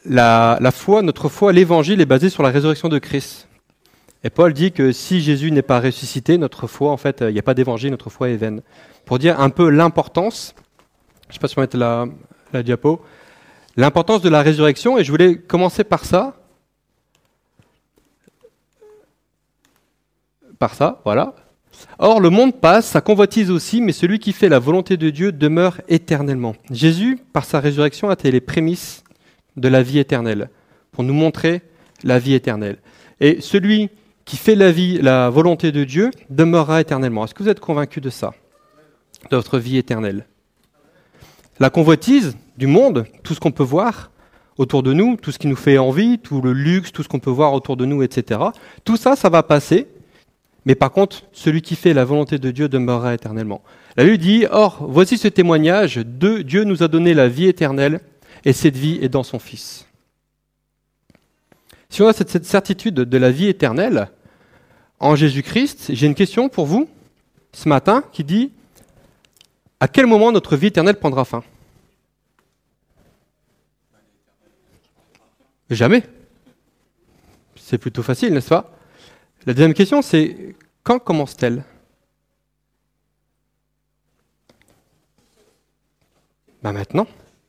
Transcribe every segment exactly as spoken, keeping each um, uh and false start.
la, la foi, notre foi, l'évangile est basé sur la résurrection de Christ. Et Paul dit que si Jésus n'est pas ressuscité, notre foi, en fait, il n'y a pas d'évangile, notre foi est vaine. Pour dire un peu l'importance, je ne sais pas si on va mettre la, la diapo, l'importance de la résurrection, et je voulais commencer par ça. Par ça, voilà. Or, le monde passe, sa convoitise aussi, mais celui qui fait la volonté de Dieu demeure éternellement. Jésus, par sa résurrection, a été les prémices de la vie éternelle, pour nous montrer la vie éternelle. Et celui qui fait la vie, la volonté de Dieu, demeurera éternellement. Est-ce que vous êtes convaincus de ça, de votre vie éternelle? La convoitise du monde, tout ce qu'on peut voir autour de nous, tout ce qui nous fait envie, tout le luxe, tout ce qu'on peut voir autour de nous, et cetera, tout ça, ça va passer. Mais par contre, celui qui fait la volonté de Dieu demeurera éternellement. La Bible dit, « Or, voici ce témoignage, de Dieu nous a donné la vie éternelle, et cette vie est dans son Fils. » Si on a cette, cette certitude de la vie éternelle en Jésus-Christ, j'ai une question pour vous ce matin qui dit, à quel moment notre vie éternelle prendra fin? Jamais. C'est plutôt facile, n'est-ce pas? La deuxième question, c'est quand commence-t-elle? Ben maintenant.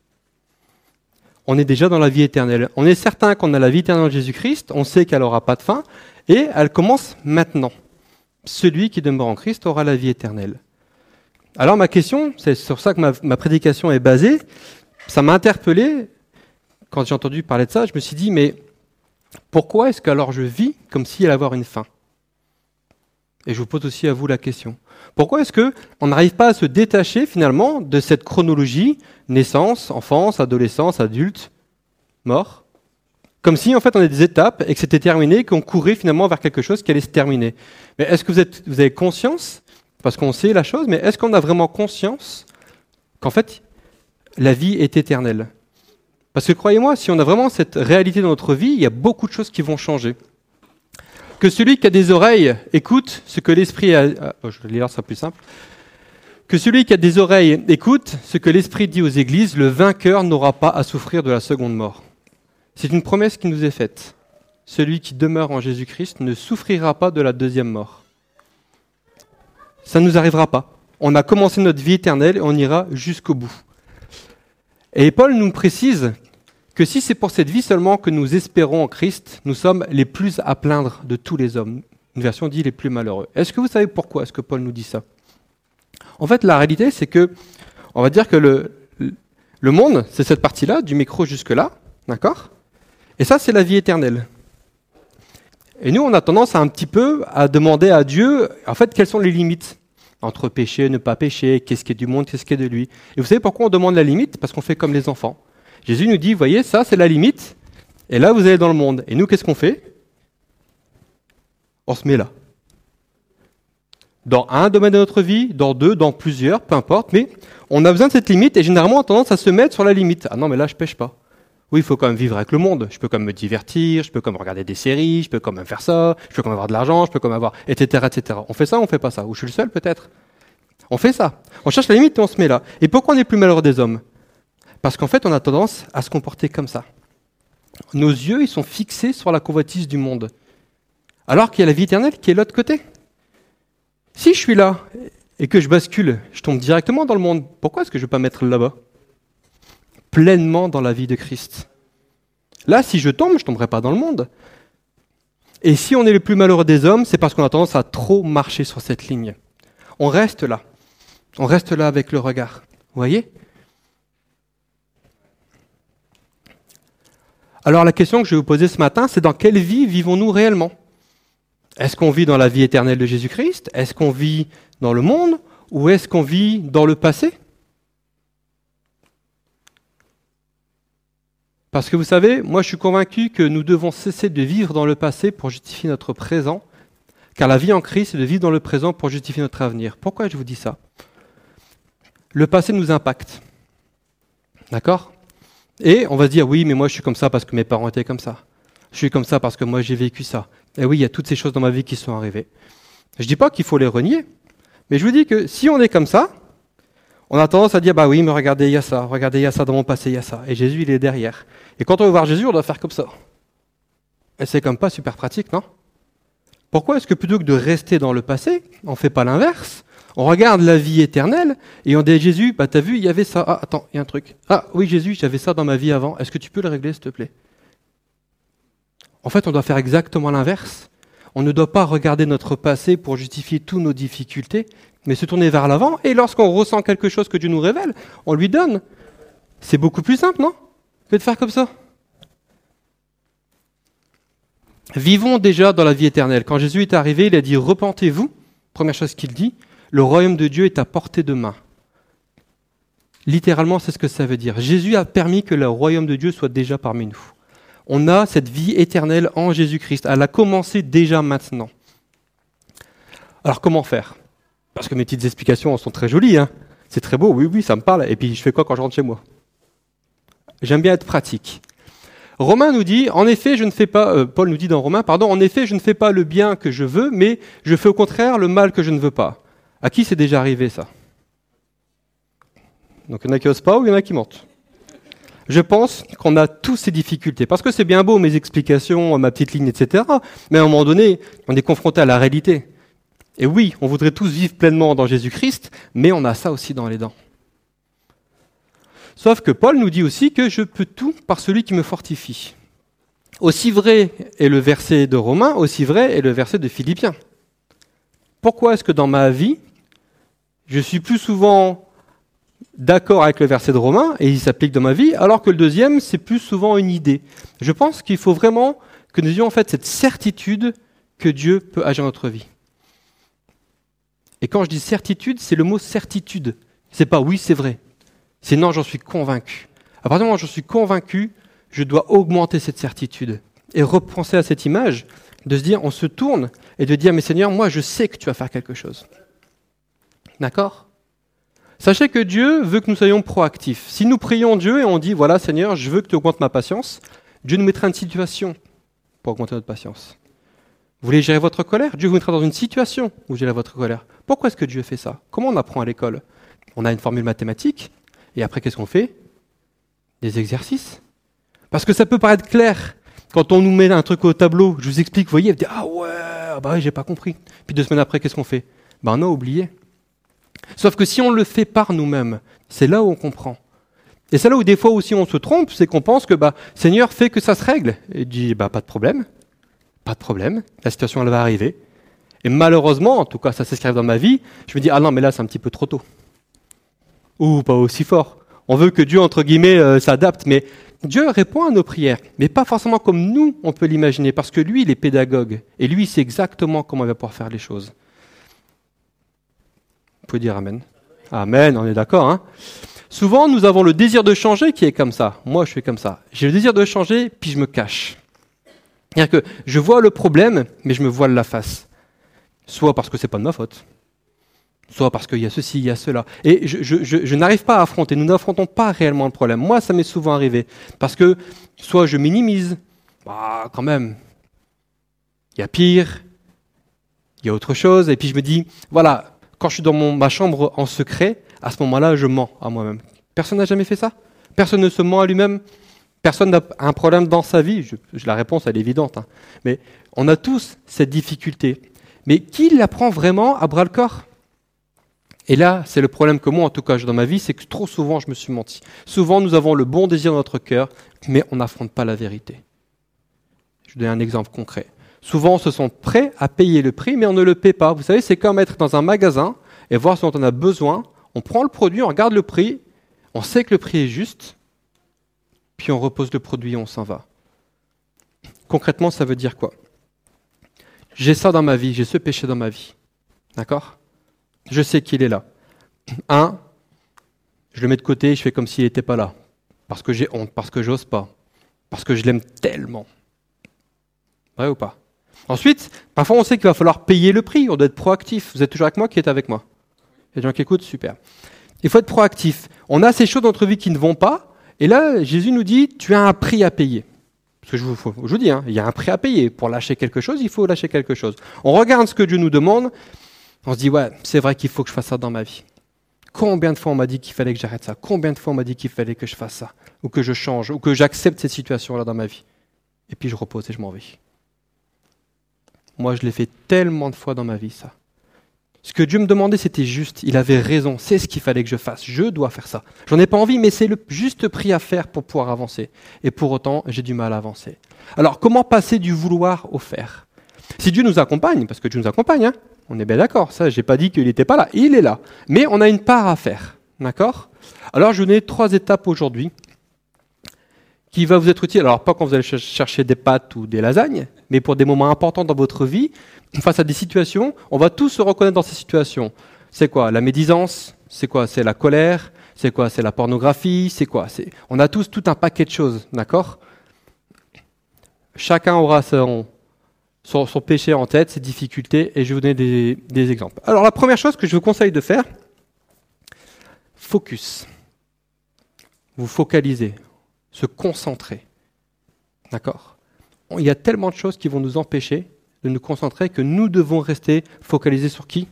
On est déjà dans la vie éternelle. On est certain qu'on a la vie éternelle en Jésus-Christ, on sait qu'elle n'aura pas de fin, et elle commence maintenant. Celui qui demeure en Christ aura la vie éternelle. Alors ma question, c'est sur ça que ma, ma prédication est basée, ça m'a interpellé, quand j'ai entendu parler de ça, je me suis dit, mais pourquoi est-ce qu'alors je vis comme si elle allait avoir une fin? Et je vous pose aussi à vous la question. Pourquoi est-ce qu'on n'arrive pas à se détacher finalement de cette chronologie, naissance, enfance, adolescence, adulte, mort? Comme si en fait on a des étapes et que c'était terminé, qu'on courait finalement vers quelque chose qui allait se terminer. Mais est-ce que vous, êtes, vous avez conscience, parce qu'on sait la chose, mais est-ce qu'on a vraiment conscience qu'en fait la vie est éternelle? Parce que croyez-moi, si on a vraiment cette réalité dans notre vie, il y a beaucoup de choses qui vont changer. Que celui qui a des oreilles écoute ce que l'Esprit a... Ah, oh, je vais lire, ça sera plus simple. Que celui qui a des oreilles écoute ce que l'Esprit dit aux églises, le vainqueur n'aura pas à souffrir de la seconde mort. C'est une promesse qui nous est faite. Celui qui demeure en Jésus-Christ ne souffrira pas de la deuxième mort. Ça ne nous arrivera pas. On a commencé notre vie éternelle et on ira jusqu'au bout. Et Paul nous précise que si c'est pour cette vie seulement que nous espérons en Christ, nous sommes les plus à plaindre de tous les hommes. Une version dit les plus malheureux. Est-ce que vous savez pourquoi est-ce que Paul nous dit ça? En fait, la réalité, c'est que, on va dire que le, le monde, c'est cette partie-là, du micro jusque-là, d'accord? Et ça, c'est la vie éternelle. Et nous, on a tendance à un petit peu à demander à Dieu, en fait, quelles sont les limites entre péché, ne pas pécher, qu'est-ce qui est du monde, qu'est-ce qui est de lui. Et vous savez pourquoi on demande la limite? Parce qu'on fait comme les enfants. Jésus nous dit, vous voyez, ça c'est la limite, et là vous allez dans le monde. Et nous, qu'est-ce qu'on fait? On se met là. Dans un domaine de notre vie, dans deux, dans plusieurs, peu importe, mais on a besoin de cette limite, et généralement on a tendance à se mettre sur la limite. Ah non, mais là je pêche pas. Oui, il faut quand même vivre avec le monde. Je peux quand même me divertir, je peux quand même regarder des séries, je peux quand même faire ça, je peux quand même avoir de l'argent, je peux quand même avoir, et cetera, et cetera. On fait ça ou on fait pas ça? Ou je suis le seul peut-être? On fait ça. On cherche la limite et on se met là. Et pourquoi on est plus malheureux des hommes? Parce qu'en fait, on a tendance à se comporter comme ça. Nos yeux, ils sont fixés sur la convoitise du monde. Alors qu'il y a la vie éternelle qui est de l'autre côté. Si je suis là et que je bascule, je tombe directement dans le monde. Pourquoi est-ce que je ne vais pas mettre là-bas? Pleinement dans la vie de Christ. Là, si je tombe, je ne tomberai pas dans le monde. Et si on est le plus malheureux des hommes, c'est parce qu'on a tendance à trop marcher sur cette ligne. On reste là. On reste là avec le regard. Vous voyez? Alors la question que je vais vous poser ce matin, c'est dans quelle vie vivons-nous réellement? Est-ce qu'on vit dans la vie éternelle de Jésus-Christ? Est-ce qu'on vit dans le monde? Ou est-ce qu'on vit dans le passé? Parce que vous savez, moi je suis convaincu que nous devons cesser de vivre dans le passé pour justifier notre présent, car la vie en Christ, c'est de vivre dans le présent pour justifier notre avenir. Pourquoi je vous dis ça? Le passé nous impacte. D'accord? Et on va se dire, oui, mais moi je suis comme ça parce que mes parents étaient comme ça. Je suis comme ça parce que moi j'ai vécu ça. Et oui, il y a toutes ces choses dans ma vie qui sont arrivées. Je ne dis pas qu'il faut les renier, mais je vous dis que si on est comme ça, On a tendance à dire, bah oui, mais regardez, il y a ça, regardez, il y a ça dans mon passé, il y a ça. Et Jésus, il est derrière. Et quand on veut voir Jésus, on doit faire comme ça. Et c'est comme pas super pratique, non? Pourquoi est-ce que plutôt que de rester dans le passé, on ne fait pas l'inverse? On regarde la vie éternelle et on dit à Jésus, bah t'as vu, il y avait ça. Ah, attends, il y a un truc. Ah oui, Jésus, j'avais ça dans ma vie avant. Est-ce que tu peux le régler, s'il te plaît? En fait, on doit faire exactement l'inverse. On ne doit pas regarder notre passé pour justifier toutes nos difficultés, mais se tourner vers l'avant. Et lorsqu'on ressent quelque chose que Dieu nous révèle, on lui donne. C'est beaucoup plus simple, non? Que de faire comme ça. Vivons déjà dans la vie éternelle. Quand Jésus est arrivé, il a dit « Repentez-vous ». Première chose qu'il dit, le royaume de Dieu est à portée de main. Littéralement, c'est ce que ça veut dire. Jésus a permis que le royaume de Dieu soit déjà parmi nous. On a cette vie éternelle en Jésus-Christ. Elle a commencé déjà maintenant. Alors comment faire? Parce que mes petites explications sont très jolies. Hein. C'est très beau, oui, oui, ça me parle. Et puis je fais quoi quand je rentre chez moi? J'aime bien être pratique. Romain nous dit, en effet, je ne fais pas, euh, Paul nous dit dans Romains, pardon, en effet, je ne fais pas le bien que je veux, mais je fais au contraire le mal que je ne veux pas. À qui c'est déjà arrivé ça? Donc il y en a qui n'osent pas ou il y en a qui mentent. Je pense qu'on a tous ces difficultés, parce que c'est bien beau mes explications, ma petite ligne, et cetera. Mais à un moment donné, on est confronté à la réalité. Et oui, on voudrait tous vivre pleinement dans Jésus-Christ, mais on a ça aussi dans les dents. Sauf que Paul nous dit aussi que je peux tout par celui qui me fortifie. Aussi vrai est le verset de Romains, aussi vrai est le verset de Philippiens. Pourquoi est-ce que dans ma vie, je suis plus souvent d'accord avec le verset de Romains, et il s'applique dans ma vie, alors que le deuxième, c'est plus souvent une idée? Je pense qu'il faut vraiment que nous ayons en fait cette certitude que Dieu peut agir dans notre vie. Et quand je dis certitude, c'est le mot certitude. C'est pas oui, c'est vrai. C'est non, j'en suis convaincu. À partir du moment où j'en suis convaincu, je dois augmenter cette certitude et repenser à cette image, de se dire, on se tourne et de dire, mais Seigneur, moi je sais que tu vas faire quelque chose. D'accord ? Sachez que Dieu veut que nous soyons proactifs. Si nous prions Dieu et on dit, voilà Seigneur, je veux que tu augmentes ma patience, Dieu nous mettra une situation pour augmenter notre patience. Vous voulez gérer votre colère? Dieu vous mettra dans une situation où vous gérez votre colère. Pourquoi est-ce que Dieu fait ça? Comment on apprend à l'école? On a une formule mathématique. Et après, qu'est-ce qu'on fait? Des exercices. Parce que ça peut paraître clair. Quand on nous met un truc au tableau, je vous explique, vous voyez, vous dites, ah ouais, ah bah ouais, j'ai pas compris. Puis deux semaines après, qu'est-ce qu'on fait? Ben on a oublié. Sauf que si on le fait par nous-mêmes, c'est là où on comprend. Et c'est là où des fois aussi on se trompe, c'est qu'on pense que bah, Seigneur fait que ça se règle. Et il dit, bah pas de problème, pas de problème, la situation elle va arriver. Et malheureusement, en tout cas ça c'est ce qui arrive dans ma vie, je me dis, ah non mais là c'est un petit peu trop tôt. Ou pas aussi fort. On veut que Dieu, entre guillemets, euh, s'adapte, mais Dieu répond à nos prières, mais pas forcément comme nous, on peut l'imaginer, parce que lui, il est pédagogue, et lui, il sait exactement comment il va pouvoir faire les choses. Vous pouvez dire Amen. Amen, on est d'accord. Hein. Souvent, nous avons le désir de changer qui est comme ça. Moi, je suis comme ça. J'ai le désir de changer, puis je me cache. C'est-à-dire que je vois le problème, mais je me voile la face. Soit parce que c'est pas de ma faute, soit parce qu'il y a ceci, il y a cela. Et je, je, je, je n'arrive pas à affronter, nous n'affrontons pas réellement le problème. Moi, ça m'est souvent arrivé. Parce que soit je minimise, bah, quand même, il y a pire, il y a autre chose, et puis je me dis, voilà, quand je suis dans mon, ma chambre en secret, à ce moment-là, je mens à moi-même. Personne n'a jamais fait ça? Personne ne se ment à lui-même? Personne n'a un problème dans sa vie? je, je, La réponse, elle est évidente. Hein. Mais on a tous cette difficulté. Mais qui la prend vraiment à bras-le-corps? Et là, c'est le problème que moi, en tout cas, j'ai dans ma vie, c'est que trop souvent, je me suis menti. Souvent, nous avons le bon désir dans notre cœur, mais on n'affronte pas la vérité. Je vous donne un exemple concret. Souvent, on se sent prêt à payer le prix, mais on ne le paie pas. Vous savez, c'est comme être dans un magasin et voir ce dont on a besoin. On prend le produit, on regarde le prix, on sait que le prix est juste, puis on repose le produit et on s'en va. Concrètement, ça veut dire quoi? J'ai ça dans ma vie, j'ai ce péché dans ma vie. D'accord? Je sais qu'il est là. Un, je le mets de côté, je fais comme s'il n'était pas là. Parce que j'ai honte, parce que j'ose pas. Parce que je l'aime tellement. Vrai ou pas? Ensuite, parfois on sait qu'il va falloir payer le prix, on doit être proactif. Vous êtes toujours avec moi, qui est avec moi? Il y a des gens qui écoutent, super. Il faut être proactif. On a ces choses dans notre vie qui ne vont pas, et là, Jésus nous dit, tu as un prix à payer. Parce que je vous, je vous dis, hein, il y a un prix à payer. Pour lâcher quelque chose, il faut lâcher quelque chose. On regarde ce que Dieu nous demande, on se dit, ouais, c'est vrai qu'il faut que je fasse ça dans ma vie. Combien de fois on m'a dit qu'il fallait que j'arrête ça? Combien de fois on m'a dit qu'il fallait que je fasse ça? Ou que je change? Ou que j'accepte cette situation-là dans ma vie? Et puis je repose et je m'en vais. Moi, je l'ai fait tellement de fois dans ma vie, ça. Ce que Dieu me demandait, c'était juste. Il avait raison. C'est ce qu'il fallait que je fasse. Je dois faire ça. J'en ai pas envie, mais c'est le juste prix à faire pour pouvoir avancer. Et pour autant, j'ai du mal à avancer. Alors, comment passer du vouloir au faire? Si Dieu nous accompagne, parce que Dieu nous accompagne, hein, on est bien d'accord. Ça, j'ai pas dit qu'il n'était pas là. Il est là. Mais on a une part à faire. D'accord? Alors, je vous donne trois étapes aujourd'hui qui va vous être utile. Alors, pas quand vous allez chercher des pâtes ou des lasagnes, mais pour des moments importants dans votre vie, face à des situations, on va tous se reconnaître dans ces situations. C'est quoi? La médisance? C'est quoi? C'est la colère? C'est quoi? C'est la pornographie? C'est quoi? C'est... On a tous tout un paquet de choses, d'accord? Chacun aura son, son, son péché en tête, ses difficultés, et je vais vous donner des, des exemples. Alors, la première chose que je vous conseille de faire, focus. Vous focalisez. Se concentrer. D'accord? Il y a tellement de choses qui vont nous empêcher de nous concentrer que nous devons rester focalisés sur qui?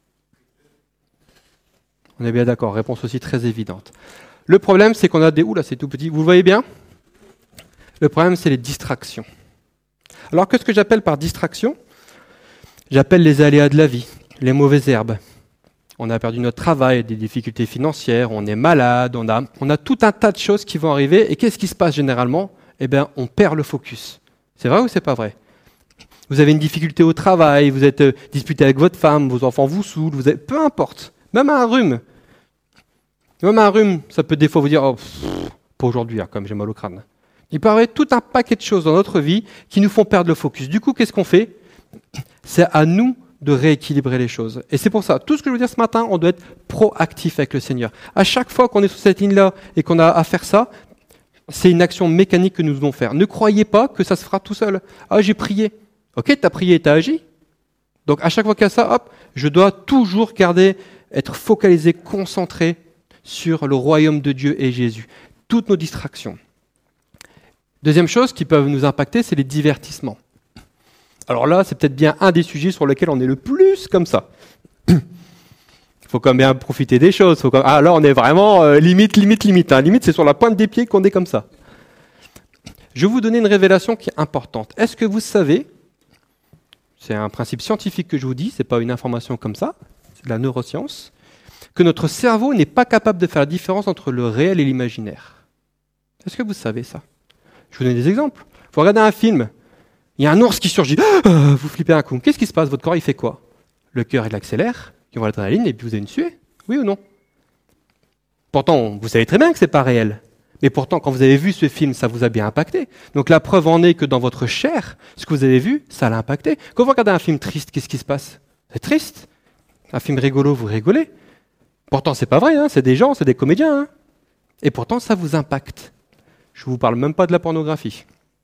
On est bien d'accord, réponse aussi très évidente. Le problème, c'est qu'on a des... Oula, c'est tout petit, vous le voyez bien? Le problème, c'est les distractions. Alors, qu'est-ce que j'appelle par distraction? J'appelle les aléas de la vie, les mauvaises herbes. On a perdu notre travail, des difficultés financières, on est malade, on a, on a tout un tas de choses qui vont arriver. Et qu'est-ce qui se passe généralement? Eh bien, on perd le focus. C'est vrai ou c'est pas vrai? Vous avez une difficulté au travail, vous êtes euh, disputé avec votre femme, vos enfants vous saoulent, vous avez, peu importe. Même un rhume. Même un rhume, ça peut des fois vous dire, oh, pff, pas aujourd'hui, hein, comme j'ai mal au crâne. Il peut y avoir tout un paquet de choses dans notre vie qui nous font perdre le focus. Du coup, qu'est-ce qu'on fait? C'est à nous de rééquilibrer les choses. Et c'est pour ça, tout ce que je veux dire ce matin, on doit être proactif avec le Seigneur. À chaque fois qu'on est sur cette ligne-là et qu'on a à faire ça, c'est une action mécanique que nous devons faire. Ne croyez pas que ça se fera tout seul. Ah, j'ai prié. Ok, t'as prié, t'as agi. Donc à chaque fois qu'il y a ça, hop, je dois toujours garder, être focalisé, concentré sur le royaume de Dieu et Jésus. Toutes nos distractions. Deuxième chose qui peut nous impacter, c'est les divertissements. Alors là, c'est peut-être bien un des sujets sur lesquels on est le plus comme ça. Il faut quand même profiter des choses. Faut quand... Ah là, on est vraiment euh, limite, limite, limite. Hein. Limite, c'est sur la pointe des pieds qu'on est comme ça. Je vais vous donner une révélation qui est importante. Est-ce que vous savez, c'est un principe scientifique que je vous dis, c'est pas une information comme ça, c'est de la neuroscience, que notre cerveau n'est pas capable de faire la différence entre le réel et l'imaginaire. Est-ce que vous savez ça? Je vous donne des exemples. Vous regardez un film. Il y a un ours qui surgit, ah, vous flippez un coup. Qu'est-ce qui se passe? Votre corps, il fait quoi? Le cœur, il accélère, il va à l'adrénaline, et puis vous avez une suée. Oui ou non? Pourtant, vous savez très bien que c'est pas réel. Mais pourtant, quand vous avez vu ce film, ça vous a bien impacté. Donc la preuve en est que dans votre chair, ce que vous avez vu, ça l'a impacté. Quand vous regardez un film triste, qu'est-ce qui se passe? C'est triste. Un film rigolo, vous rigolez. Pourtant, c'est pas vrai, hein, c'est des gens, c'est des comédiens. Hein. Et pourtant, ça vous impacte. Je vous parle même pas de la pornographie.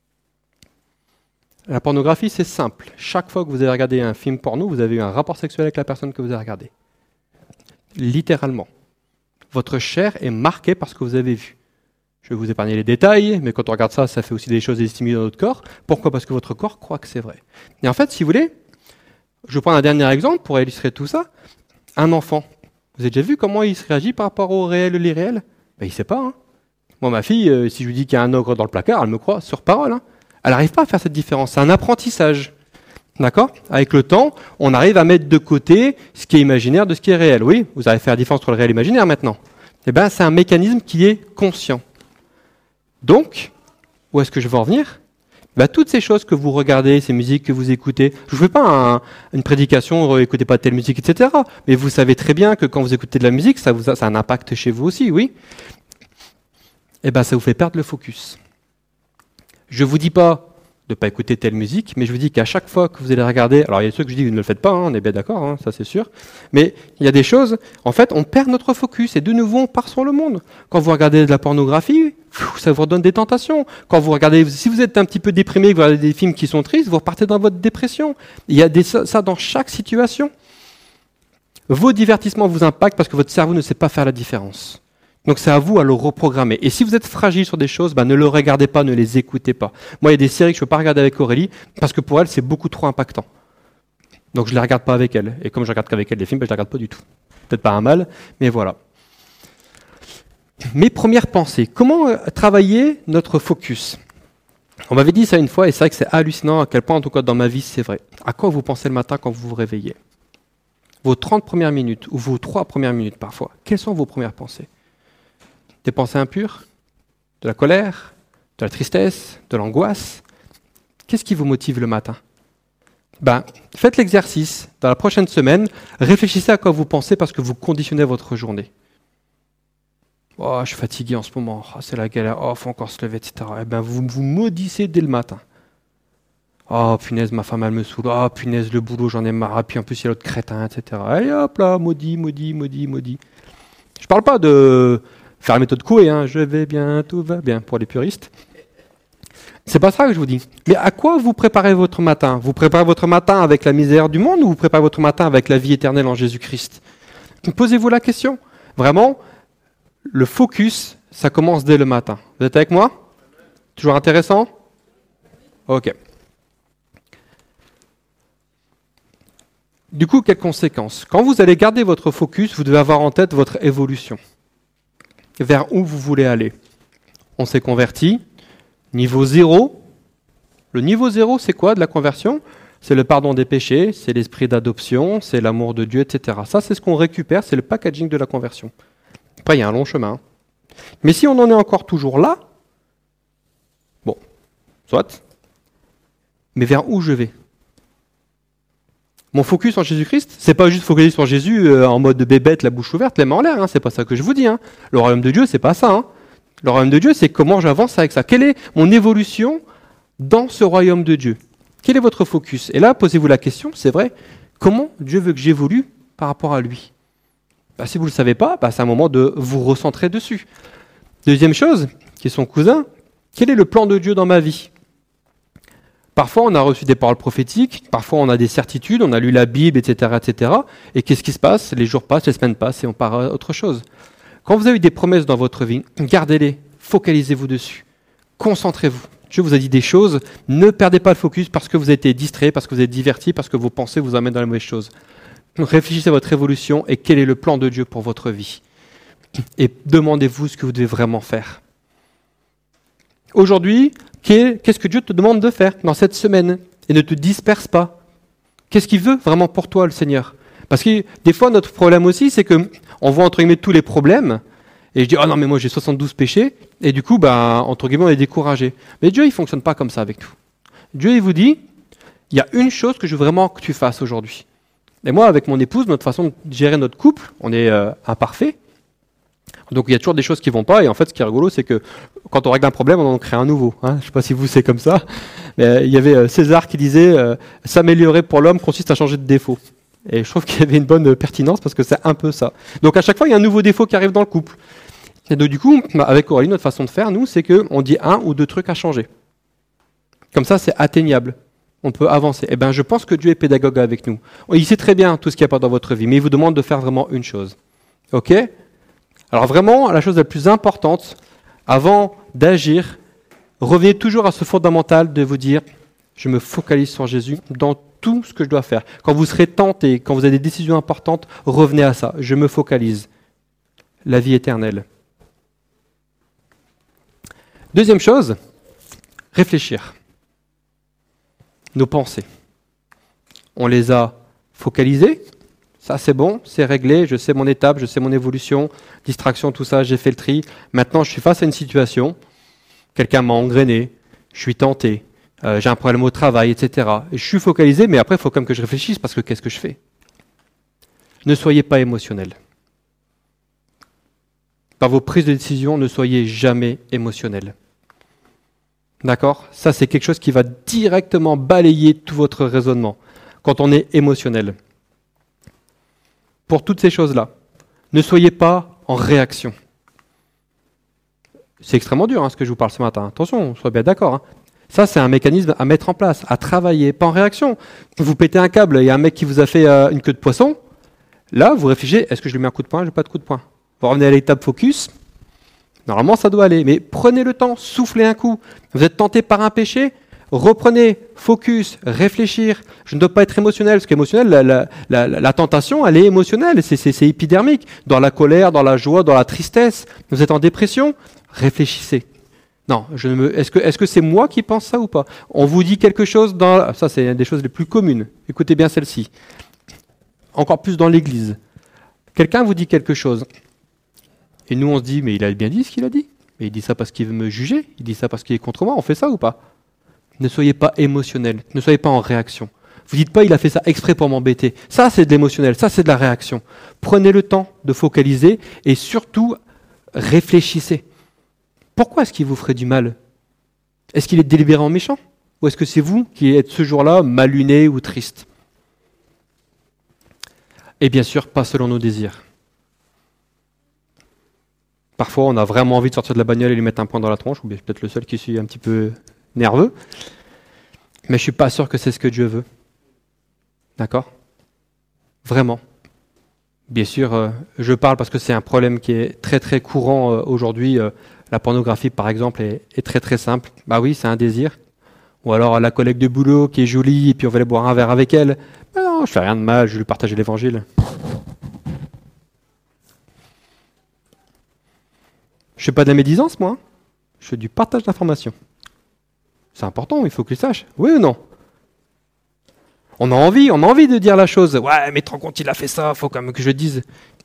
La pornographie, c'est simple. Chaque fois que vous avez regardé un film porno, vous avez eu un rapport sexuel avec la personne que vous avez regardé. Littéralement. Votre chair est marquée par ce que vous avez vu. Je vais vous épargner les détails, mais quand on regarde ça, ça fait aussi des choses et des stimuli dans notre corps. Pourquoi? Parce que votre corps croit que c'est vrai. Et en fait, si vous voulez, je vais prendre un dernier exemple pour illustrer tout ça. Un enfant. Vous avez déjà vu comment il se réagit par rapport au réel et l'irréel? Ben, il ne sait pas. Hein. Moi, ma fille, euh, si je lui dis qu'il y a un ogre dans le placard, elle me croit sur parole. Hein. Elle n'arrive pas à faire cette différence. C'est un apprentissage. D'accord? Avec le temps, on arrive à mettre de côté ce qui est imaginaire de ce qui est réel. Oui, vous arrivez à faire la différence entre le réel et l'imaginaire maintenant. Eh bien, c'est un mécanisme qui est conscient. Donc, où est-ce que je veux en venir? Ben, toutes ces choses que vous regardez, ces musiques que vous écoutez, je ne fais pas un, une prédication, écoutez pas telle musique, et cetera. Mais vous savez très bien que quand vous écoutez de la musique, ça, vous a, ça a un impact chez vous aussi, oui? Eh bien, ça vous fait perdre le focus. Je ne vous dis pas de ne pas écouter telle musique, mais je vous dis qu'à chaque fois que vous allez regarder, alors il y a ceux que je dis, ne le faites pas, hein, on est bien d'accord, hein, ça c'est sûr, mais il y a des choses, en fait, on perd notre focus, et de nouveau, on part sur le monde. Quand vous regardez de la pornographie, ça vous redonne des tentations. Quand vous regardez, si vous êtes un petit peu déprimé, que vous regardez des films qui sont tristes, vous repartez dans votre dépression. Il y a des, ça dans chaque situation. Vos divertissements vous impactent parce que votre cerveau ne sait pas faire la différence. Donc c'est à vous à le reprogrammer. Et si vous êtes fragile sur des choses, bah, ne le regardez pas, ne les écoutez pas. Moi, il y a des séries que je ne peux pas regarder avec Aurélie parce que pour elle, c'est beaucoup trop impactant. Donc je ne les regarde pas avec elle. Et comme je ne regarde qu'avec elle des films, bah, je ne les regarde pas du tout. Peut-être pas un mal, mais voilà. Mes premières pensées. Comment euh, travailler notre focus? On m'avait dit ça une fois, et c'est vrai que c'est hallucinant à quel point, en tout cas dans ma vie, c'est vrai. À quoi vous pensez le matin quand vous vous réveillez? Vos trente premières minutes, ou vos trois premières minutes parfois, quelles sont vos premières pensées? Des pensées impures? De la colère? De la tristesse? De l'angoisse? Qu'est-ce qui vous motive le matin? Ben, faites l'exercice. Dans la prochaine semaine, réfléchissez à quoi vous pensez parce que vous conditionnez votre journée. Oh, je suis fatigué en ce moment. Oh, c'est la galère. Oh, faut encore se lever, et cetera. Eh ben, vous vous maudissez dès le matin. Oh, punaise, ma femme, elle me saoule. Oh, punaise, le boulot, j'en ai marre. Puis en plus, il y a l'autre crétin, et cetera. Allez, hop là, maudit, maudit, maudit, maudit. Je parle pas de faire la méthode Coué, hein. Je vais bien, tout va bien, pour les puristes. C'est pas ça que je vous dis. Mais à quoi vous préparez votre matin? Vous préparez votre matin avec la misère du monde ou vous préparez votre matin avec la vie éternelle en Jésus-Christ? Posez-vous la question. Vraiment, le focus, ça commence dès le matin. Vous êtes avec moi? Toujours intéressant? Ok. Du coup, quelles conséquences? Quand vous allez garder votre focus, vous devez avoir en tête votre évolution. Vers où vous voulez aller. On s'est converti. Niveau zéro. Le niveau zéro, c'est quoi de la conversion? C'est le pardon des péchés, c'est l'esprit d'adoption, c'est l'amour de Dieu, et cetera. Ça, c'est ce qu'on récupère, c'est le packaging de la conversion. Après, il y a un long chemin. Mais si on en est encore toujours là, bon, soit. Mais vers où je vais? Mon focus en Jésus-Christ, c'est pas juste focaliser sur Jésus euh, en mode de bébête, la bouche ouverte, les mains en l'air. Hein, c'est pas ça que je vous dis. Hein. Le royaume de Dieu, c'est pas ça. Hein. Le royaume de Dieu, c'est comment j'avance avec ça. Quelle est mon évolution dans ce royaume de Dieu? Quel est votre focus? Et là, posez-vous la question, c'est vrai, comment Dieu veut que j'évolue par rapport à lui? Bah, si vous ne le savez pas, bah, c'est un moment de vous recentrer dessus. Deuxième chose, qui est son cousin, quel est le plan de Dieu dans ma vie? Parfois, on a reçu des paroles prophétiques, parfois on a des certitudes, on a lu la Bible, et cetera, et cetera. Et qu'est-ce qui se passe? Les jours passent, les semaines passent et on part à autre chose. Quand vous avez des promesses dans votre vie, gardez-les, focalisez-vous dessus, concentrez-vous. Dieu vous a dit des choses, ne perdez pas le focus parce que vous avez été distrait, parce que vous êtes diverti, parce que vos pensées vous amènent dans les mauvaises choses. Réfléchissez à votre évolution et quel est le plan de Dieu pour votre vie. Et demandez-vous ce que vous devez vraiment faire. Aujourd'hui, qu'est-ce que Dieu te demande de faire dans cette semaine? Et ne te disperse pas. Qu'est-ce qu'il veut vraiment pour toi, le Seigneur? Parce que des fois, notre problème aussi, c'est qu'on voit entre guillemets tous les problèmes, et je dis, oh non, mais moi j'ai soixante-douze péchés, et du coup, bah, entre guillemets, on est découragé. Mais Dieu, il ne fonctionne pas comme ça avec nous. Dieu, il vous dit, il y a une chose que je veux vraiment que tu fasses aujourd'hui. Et moi, avec mon épouse, notre façon de gérer notre couple, on est euh, imparfait. Donc il y a toujours des choses qui ne vont pas, et en fait, ce qui est rigolo, c'est que quand on règle un problème, on en crée un nouveau. Hein. Je ne sais pas si vous, c'est comme ça. Mais euh, il y avait euh, César qui disait euh, « S'améliorer pour l'homme consiste à changer de défaut ». Et je trouve qu'il y avait une bonne pertinence parce que c'est un peu ça. Donc à chaque fois, il y a un nouveau défaut qui arrive dans le couple. Et donc du coup, avec Aurélie, notre façon de faire, nous, c'est qu'on dit un ou deux trucs à changer. Comme ça, c'est atteignable. On peut avancer. Eh bien, je pense que Dieu est pédagogue avec nous. Il sait très bien tout ce qu'il n'y a pas dans votre vie, mais il vous demande de faire vraiment une chose. OK ? Alors vraiment, la chose la plus importante, avant d'agir, revenez toujours à ce fondamental de vous dire « Je me focalise sur Jésus dans tout ce que je dois faire. » Quand vous serez tenté, quand vous avez des décisions importantes, revenez à ça. Je me focalise. La vie éternelle. Deuxième chose, réfléchir. Nos pensées. On les a focalisées. Ça, c'est bon, c'est réglé, je sais mon étape, je sais mon évolution, distraction, tout ça, j'ai fait le tri. Maintenant, je suis face à une situation, quelqu'un m'a engrainé, je suis tenté, euh, j'ai un problème au travail, et cetera. Et je suis focalisé, mais après, il faut quand même que je réfléchisse, parce que qu'est-ce que je fais? Ne soyez pas émotionnel. Par vos prises de décision, ne soyez jamais émotionnel. D'accord? Ça, c'est quelque chose qui va directement balayer tout votre raisonnement, quand on est émotionnel. Pour toutes ces choses-là, ne soyez pas en réaction. C'est extrêmement dur hein, ce que je vous parle ce matin. Attention, soyez bien d'accord. Hein. Ça, c'est un mécanisme à mettre en place, à travailler, pas en réaction. Vous pétez un câble, il y a un mec qui vous a fait euh, une queue de poisson. Là, vous réfléchissez, est-ce que je lui mets un coup de poing? Je n'ai pas de coup de poing. Vous revenez à l'étape focus. Normalement, ça doit aller. Mais prenez le temps, soufflez un coup. Vous êtes tenté par un péché, Reprenez, focus, réfléchir. Je ne dois pas être émotionnel, parce qu'émotionnel, la, la, la, la tentation, elle est émotionnelle, c'est, c'est, c'est épidermique. Dans la colère, dans la joie, dans la tristesse, vous êtes en dépression, réfléchissez. Non, je ne me, est-ce que, est-ce que c'est moi qui pense ça ou pas? On vous dit quelque chose dans... Ça, c'est une des choses les plus communes. Écoutez bien celle-ci. Encore plus dans l'Église. Quelqu'un vous dit quelque chose. Et nous, on se dit, mais il a bien dit ce qu'il a dit. Mais il dit ça parce qu'il veut me juger. Il dit ça parce qu'il est contre moi. On fait ça ou pas? Ne soyez pas émotionnel. Ne soyez pas en réaction. Vous dites pas, il a fait ça exprès pour m'embêter. Ça, c'est de l'émotionnel. Ça, c'est de la réaction. Prenez le temps de focaliser et surtout, réfléchissez. Pourquoi est-ce qu'il vous ferait du mal? Est-ce qu'il est délibérément méchant? Ou est-ce que c'est vous qui êtes ce jour-là mal luné ou triste? Et bien sûr, pas selon nos désirs. Parfois, on a vraiment envie de sortir de la bagnole et lui mettre un point dans la tronche, ou bien je suis peut-être le seul qui suis un petit peu nerveux. Mais je ne suis pas sûr que c'est ce que Dieu veut. D'accord? Vraiment. Bien sûr, euh, je parle parce que c'est un problème qui est très très courant euh, aujourd'hui. Euh, la pornographie, par exemple, est, est très très simple. Bah oui, c'est un désir. Ou alors la collègue de boulot qui est jolie et puis on va aller boire un verre avec elle. Mais non, je fais rien de mal, je vais lui partager l'évangile. Je fais pas de la médisance, moi. Je fais du partage d'informations. C'est important, il faut que tu saches. Oui ou non? On a envie, on a envie de dire la chose. Ouais, mais te rends compte, il a fait ça, il faut quand même que je dise.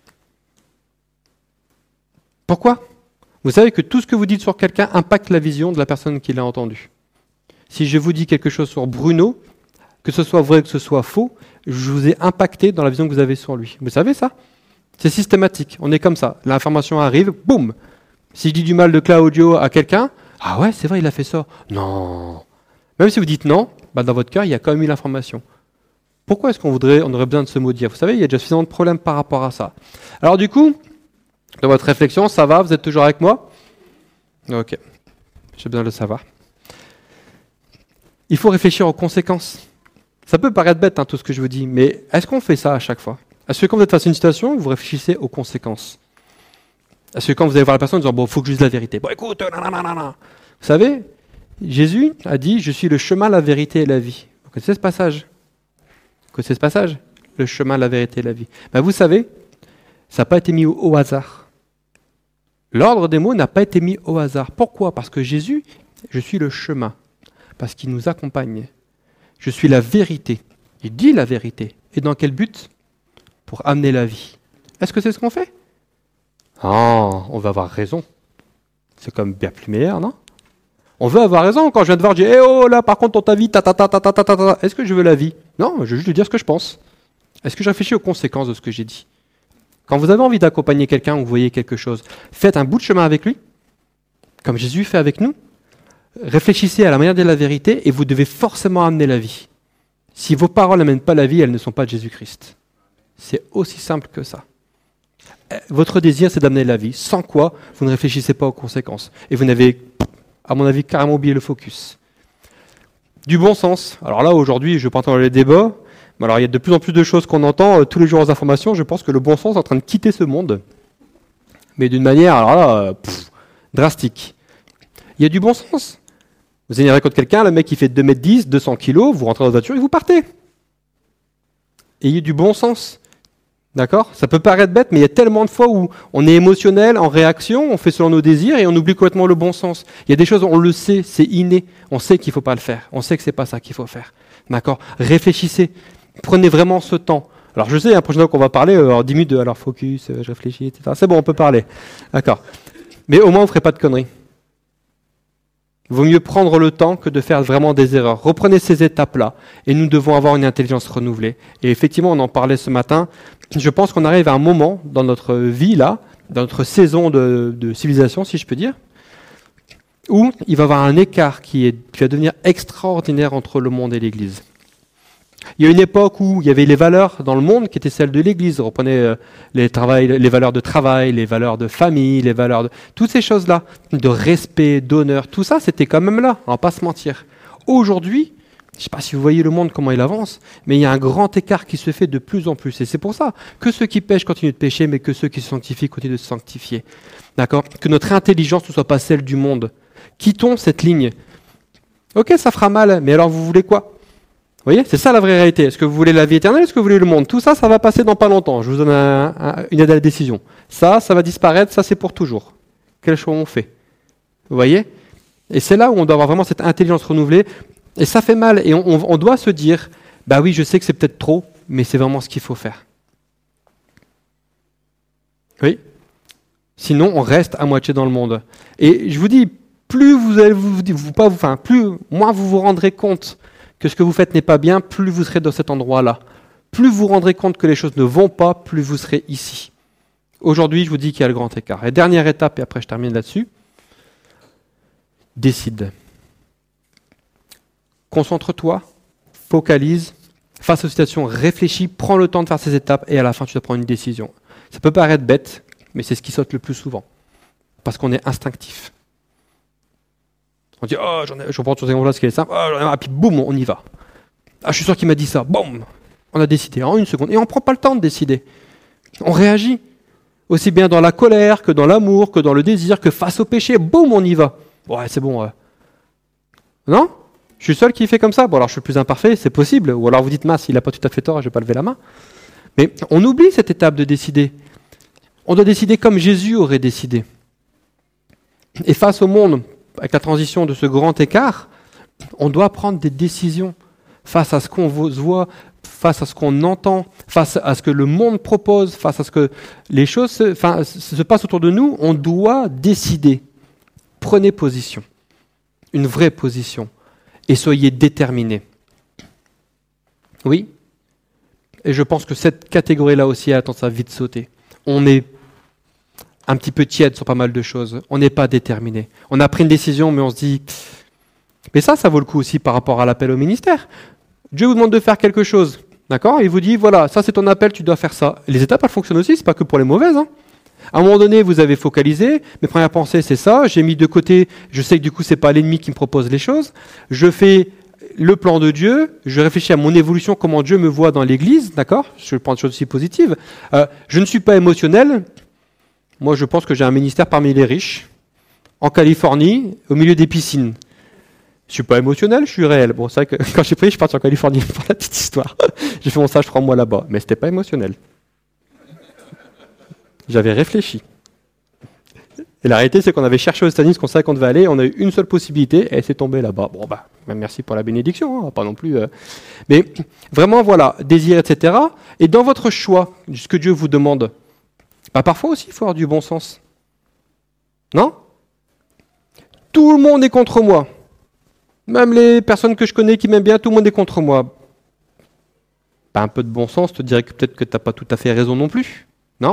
Pourquoi? Vous savez que tout ce que vous dites sur quelqu'un impacte la vision de la personne qui l'a entendu. Si je vous dis quelque chose sur Bruno, que ce soit vrai ou que ce soit faux, je vous ai impacté dans la vision que vous avez sur lui. Vous savez ça? C'est systématique, on est comme ça. L'information arrive, boum. Si je dis du mal de Claudio à quelqu'un, ah ouais, c'est vrai, il a fait ça. Non. Même si vous dites non, bah dans votre cœur, il y a quand même eu l'information. Pourquoi est-ce qu'on voudrait, on aurait besoin de se maudire? Vous savez, il y a déjà suffisamment de problèmes par rapport à ça. Alors du coup, dans votre réflexion, ça va? Vous êtes toujours avec moi? Ok, j'ai besoin de le savoir. Il faut réfléchir aux conséquences. Ça peut paraître bête, hein, tout ce que je vous dis, mais est-ce qu'on fait ça à chaque fois? Est-ce que quand vous êtes face à une situation, vous réfléchissez aux conséquences? Est-ce que quand vous allez voir la personne en disant, bon, il faut que je dise la vérité. Bon, écoute, nanana. Vous savez, Jésus a dit, je suis le chemin, la vérité et la vie. Vous connaissez ce passage? Vous connaissez ce passage? Le chemin, la vérité et la vie. Ben, vous savez, ça n'a pas été mis au, au hasard. L'ordre des mots n'a pas été mis au hasard. Pourquoi? Parce que Jésus, je suis le chemin. Parce qu'il nous accompagne. Je suis la vérité. Il dit la vérité. Et dans quel but? Pour amener la vie. Est-ce que c'est ce qu'on fait? Ah, on va avoir raison. C'est comme bien plus meilleur, non? On veut avoir raison. Quand je viens de voir, je dis, eh oh là, par contre, on t'a vie, ta ta ta ta ta ta ta ta. Est-ce que je veux la vie? Non, je veux juste lui dire ce que je pense. Est-ce que je réfléchis aux conséquences de ce que j'ai dit? Quand vous avez envie d'accompagner quelqu'un ou vous voyez quelque chose, faites un bout de chemin avec lui, comme Jésus fait avec nous. Réfléchissez à la manière de la vérité et vous devez forcément amener la vie. Si vos paroles n'amènent pas la vie, elles ne sont pas de Jésus-Christ. C'est aussi simple que ça. Votre désir, c'est d'amener la vie, sans quoi vous ne réfléchissez pas aux conséquences. Et vous n'avez, à mon avis, carrément oublié le focus. Du bon sens. Alors là, aujourd'hui, je ne vais pas entendre les débats, mais alors il y a de plus en plus de choses qu'on entend euh, tous les jours aux informations. Je pense que le bon sens est en train de quitter ce monde. Mais d'une manière, alors là, euh, pff, drastique. Il y a du bon sens. Vous énervez contre quelqu'un, le mec il fait deux mètres dix, deux cents kilos, vous rentrez dans la voiture et vous partez. Ayez du bon sens. D'accord? Ça peut paraître bête, mais il y a tellement de fois où on est émotionnel, en réaction, on fait selon nos désirs et on oublie complètement le bon sens. Il y a des choses, on le sait, c'est inné. On sait qu'il ne faut pas le faire. On sait que c'est pas ça qu'il faut faire. D'accord? Réfléchissez. Prenez vraiment ce temps. Alors je sais, la prochaine fois qu'on va parler, euh, en dix minutes de alors focus, euh, je réfléchis, et cetera. C'est bon, on peut parler. D'accord. Mais au moins, vous ne ferez pas de conneries. Il vaut mieux prendre le temps que de faire vraiment des erreurs. Reprenez ces étapes-là et nous devons avoir une intelligence renouvelée. Et effectivement, on en parlait ce matin. Je pense qu'on arrive à un moment dans notre vie, là, dans notre saison de, de civilisation, si je peux dire, où il va y avoir un écart qui, est, qui va devenir extraordinaire entre le monde et l'Église. Il y a une époque où il y avait les valeurs dans le monde qui étaient celles de l'Église. Reprenez euh, les, travail, les valeurs de travail, les valeurs de famille, les valeurs de... Toutes ces choses-là, de respect, d'honneur, tout ça, c'était quand même là, on va pas se mentir. Aujourd'hui, je ne sais pas si vous voyez le monde, comment il avance, mais il y a un grand écart qui se fait de plus en plus. Et c'est pour ça que ceux qui pêchent continuent de pêcher, mais que ceux qui se sanctifient continuent de se sanctifier. D'accord? Que notre intelligence ne soit pas celle du monde. Quittons cette ligne. Ok, ça fera mal, mais alors vous voulez quoi? Vous voyez, c'est ça la vraie réalité. Est-ce que vous voulez la vie éternelle? Est-ce que vous voulez le monde? Tout ça, ça va passer dans pas longtemps. Je vous donne un, un, une aide à la décision. Ça, ça va disparaître, ça c'est pour toujours. Quel choix on fait? Vous voyez? Et c'est là où on doit avoir vraiment cette intelligence renouvelée. Et ça fait mal. Et on, on, on doit se dire, bah oui, je sais que c'est peut-être trop, mais c'est vraiment ce qu'il faut faire. Oui. Sinon, on reste à moitié dans le monde. Et je vous dis, plus vous allez vous, vous pas, enfin, plus moins vous vous rendrez compte que ce que vous faites n'est pas bien, plus vous serez dans cet endroit-là. Plus vous vous rendrez compte que les choses ne vont pas, plus vous serez ici. Aujourd'hui, je vous dis qu'il y a le grand écart. Et dernière étape, et après je termine là-dessus. Décide. Concentre-toi, focalise, face aux situations, réfléchis, prends le temps de faire ces étapes et à la fin, tu dois prendre une décision. Ça peut paraître bête, mais c'est ce qui saute le plus souvent. Parce qu'on est instinctif. On dit, oh, j'en ai, je reprends sur ces exemples-là, ce qui est simple, oh, j'en ai marre, et puis boum, on y va. Ah, je suis sûr qu'il m'a dit ça, boum, on a décidé en une seconde. Et on ne prend pas le temps de décider. On réagit. Aussi bien dans la colère, que dans l'amour, que dans le désir, que face au péché, boum, on y va. Ouais, c'est bon. Ouais. Non? Je suis seul qui fait comme ça. Bon, alors je suis plus imparfait, c'est possible. Ou alors vous dites, mince, il n'a pas tout à fait tort, je ne vais pas lever la main. Mais on oublie cette étape de décider. On doit décider comme Jésus aurait décidé. Et face au monde, avec la transition de ce grand écart, on doit prendre des décisions face à ce qu'on voit, face à ce qu'on entend, face à ce que le monde propose, face à ce que les choses se, enfin, se passent autour de nous. On doit décider. Prenez position, une vraie position, et soyez déterminés. Oui, et je pense que cette catégorie-là aussi a tendance à vite sauter. On est un petit peu tiède sur pas mal de choses. On n'est pas déterminé. On a pris une décision, mais on se dit... Mais ça, ça vaut le coup aussi par rapport à l'appel au ministère. Dieu vous demande de faire quelque chose, d'accord? Il vous dit, voilà, ça c'est ton appel, tu dois faire ça. Les étapes, elles fonctionnent aussi, c'est pas que pour les mauvaises. Hein. À un moment donné, vous avez focalisé. Mes premières pensées, c'est ça. J'ai mis de côté, je sais que du coup, c'est pas l'ennemi qui me propose les choses. Je fais le plan de Dieu. Je réfléchis à mon évolution, comment Dieu me voit dans l'Église, d'accord? Je prends des choses aussi positives. Euh, je ne suis pas émotionnel. Moi, je pense que j'ai un ministère parmi les riches, en Californie, au milieu des piscines. Je suis pas émotionnel, je suis réel. Bon, c'est vrai que quand j'ai pris, je suis parti en Californie pour la petite histoire. J'ai fait mon stage trois mois là-bas, mais c'était pas émotionnel. J'avais réfléchi. Et la réalité, c'est qu'on avait cherché aux États-Unis ce qu'on savait qu'on devait aller, on a eu une seule possibilité, et c'est tombé là-bas. Bon, bah, merci pour la bénédiction, hein, pas non plus. Euh... Mais vraiment, voilà, désir, et cetera. Et dans votre choix, ce que Dieu vous demande, bah, parfois aussi, il faut avoir du bon sens. Non? Tout le monde est contre moi. Même les personnes que je connais qui m'aiment bien, tout le monde est contre moi. Bah, un peu de bon sens te dirait que peut-être que tu n'as pas tout à fait raison non plus. Non?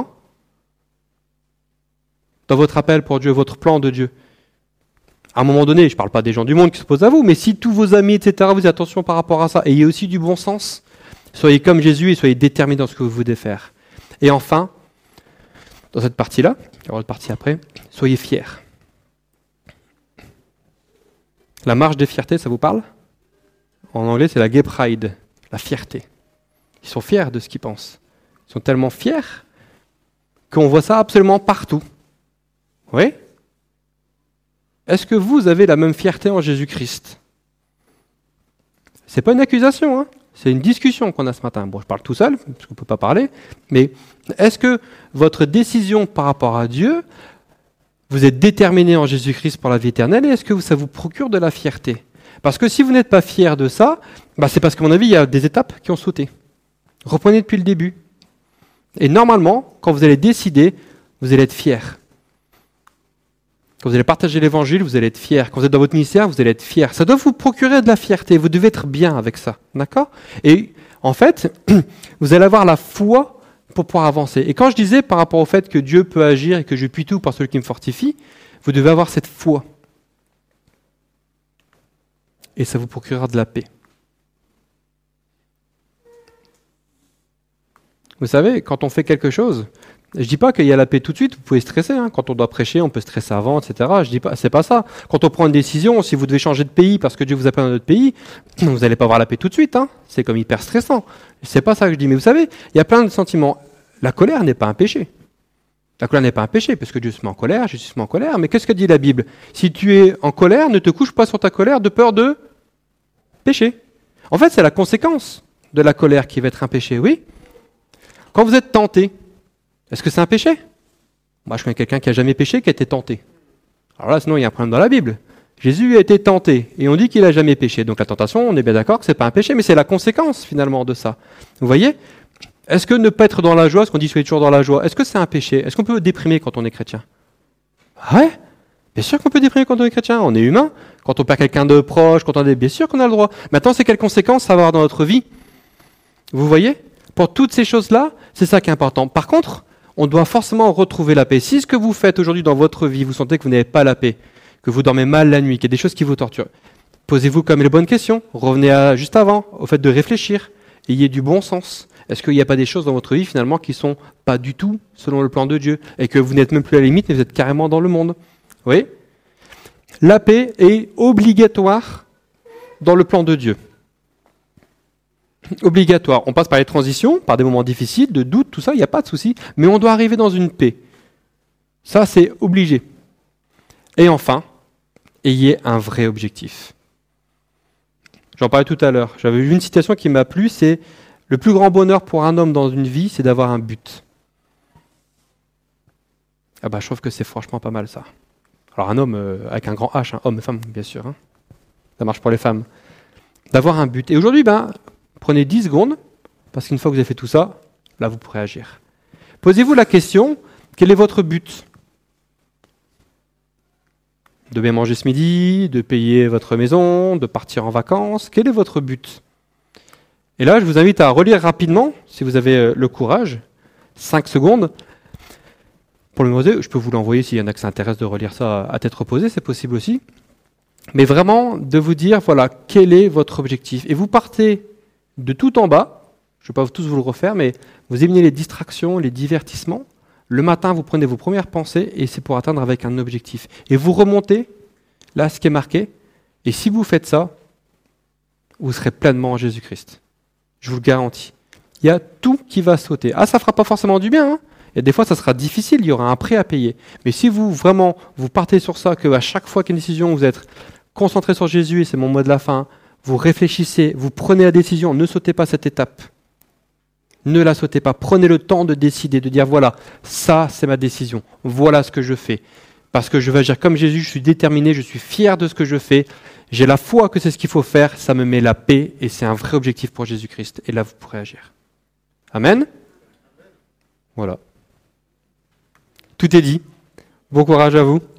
Dans votre appel pour Dieu, votre plan de Dieu. À un moment donné, je ne parle pas des gens du monde qui s'opposent à vous, mais si tous vos amis, et cetera, vous dites attention par rapport à ça, ayez aussi du bon sens. Soyez comme Jésus et soyez déterminés dans ce que vous voulez faire. Et enfin, dans cette partie-là, il y aura une partie après, soyez fiers. La marche des fiertés, ça vous parle? En anglais, c'est la Gay Pride, la fierté. Ils sont fiers de ce qu'ils pensent. Ils sont tellement fiers qu'on voit ça absolument partout. Oui? Est-ce que vous avez la même fierté en Jésus-Christ? C'est pas une accusation, hein? C'est une discussion qu'on a ce matin. Bon, je parle tout seul, parce qu'on ne peut pas parler, mais est-ce que votre décision par rapport à Dieu, vous êtes déterminé en Jésus-Christ pour la vie éternelle, et est-ce que ça vous procure de la fierté? Parce que si vous n'êtes pas fier de ça, bah c'est parce qu'à mon avis, il y a des étapes qui ont sauté. Reprenez depuis le début. Et normalement, quand vous allez décider, vous allez être fier. Quand vous allez partager l'évangile, vous allez être fier. Quand vous êtes dans votre ministère, vous allez être fier. Ça doit vous procurer de la fierté. Vous devez être bien avec ça. D'accord? Et en fait, vous allez avoir la foi pour pouvoir avancer. Et quand je disais par rapport au fait que Dieu peut agir et que je puis tout par celui qui me fortifie, vous devez avoir cette foi. Et ça vous procurera de la paix. Vous savez, quand on fait quelque chose, je ne dis pas qu'il y a la paix tout de suite, vous pouvez stresser. Hein. Quand on doit prêcher, on peut stresser avant, et cetera. Je dis pas, c'est pas ça. Quand on prend une décision, si vous devez changer de pays parce que Dieu vous appelle dans notre pays, vous n'allez pas avoir la paix tout de suite. Hein. C'est comme hyper stressant. C'est pas ça que je dis. Mais vous savez, il y a plein de sentiments. La colère n'est pas un péché. La colère n'est pas un péché, parce que Dieu se met en colère, Jésus se met en colère. Mais qu'est-ce que dit la Bible? Si tu es en colère, ne te couche pas sur ta colère de peur de Péché. En fait, c'est la conséquence de la colère qui va être un péché, oui. Quand vous êtes tenté, est-ce que c'est un péché? Moi, je connais quelqu'un qui n'a jamais péché, qui a été tenté. Alors là, sinon, il y a un problème dans la Bible. Jésus a été tenté, et on dit qu'il n'a jamais péché. Donc la tentation, on est bien d'accord que ce n'est pas un péché, mais c'est la conséquence, finalement, de ça. Vous voyez? Est-ce que ne pas être dans la joie, ce qu'on dit soyez toujours dans la joie, est-ce que c'est un péché? Est-ce qu'on peut déprimer quand on est chrétien? Ouais, bien sûr qu'on peut déprimer quand on est chrétien, on est humain. Quand on perd quelqu'un de proche, quand on est... bien sûr qu'on a le droit. Maintenant, c'est quelles conséquences ça va avoir dans notre vie? Vous voyez? Pour toutes ces choses-là, c'est ça qui est important. Par contre, on doit forcément retrouver la paix. Si ce que vous faites aujourd'hui dans votre vie, vous sentez que vous n'avez pas la paix, que vous dormez mal la nuit, qu'il y a des choses qui vous torturent, posez-vous comme les bonnes questions. Revenez à, juste avant, au fait de réfléchir. Ayez du bon sens. Est-ce qu'il n'y a pas des choses dans votre vie, finalement, qui ne sont pas du tout selon le plan de Dieu, et que vous n'êtes même plus à la limite, mais vous êtes carrément dans le monde? Oui. La paix est obligatoire dans le plan de Dieu. Obligatoire. On passe par les transitions, par des moments difficiles, de doute, tout ça, il n'y a pas de souci, mais on doit arriver dans une paix. Ça, c'est obligé. Et enfin, ayez un vrai objectif. J'en parlais tout à l'heure. J'avais vu une citation qui m'a plu, c'est « Le plus grand bonheur pour un homme dans une vie, c'est d'avoir un but. » Ah bah, je trouve que c'est franchement pas mal ça. Alors un homme euh, avec un grand H, hein, homme et femme, bien sûr. Hein. Ça marche pour les femmes. D'avoir un but. Et aujourd'hui, ben, prenez dix secondes, parce qu'une fois que vous avez fait tout ça, là, vous pourrez agir. Posez-vous la question, quel est votre but? De bien manger ce midi, de payer votre maison, de partir en vacances. Quel est votre but? Et là, je vous invite à relire rapidement, si vous avez le courage, cinq secondes. Pour le musée, je peux vous l'envoyer s'il y en a qui s'intéressent de relire ça à tête reposée, c'est possible aussi. Mais vraiment, de vous dire, voilà, quel est votre objectif? Et vous partez de tout en bas, je ne vais pas tous vous le refaire, mais vous éliminez les distractions, les divertissements. Le matin, vous prenez vos premières pensées et c'est pour atteindre avec un objectif. Et vous remontez, là, ce qui est marqué. Et si vous faites ça, vous serez pleinement en Jésus-Christ. Je vous le garantis. Il y a tout qui va sauter. Ah, ça ne fera pas forcément du bien, hein. Et des fois, ça sera difficile, il y aura un prix à payer. Mais si vous, vraiment, vous partez sur ça, qu'à chaque fois qu'il y a une décision, vous êtes concentré sur Jésus, et c'est mon mot de la fin, vous réfléchissez, vous prenez la décision, ne sautez pas cette étape. Ne la sautez pas. Prenez le temps de décider, de dire, voilà, ça, c'est ma décision. Voilà ce que je fais. Parce que je vais agir comme Jésus, je suis déterminé, je suis fier de ce que je fais. J'ai la foi que c'est ce qu'il faut faire, ça me met la paix, et c'est un vrai objectif pour Jésus-Christ. Et là, vous pourrez agir. Amen. Voilà. Tout est dit. Bon courage à vous.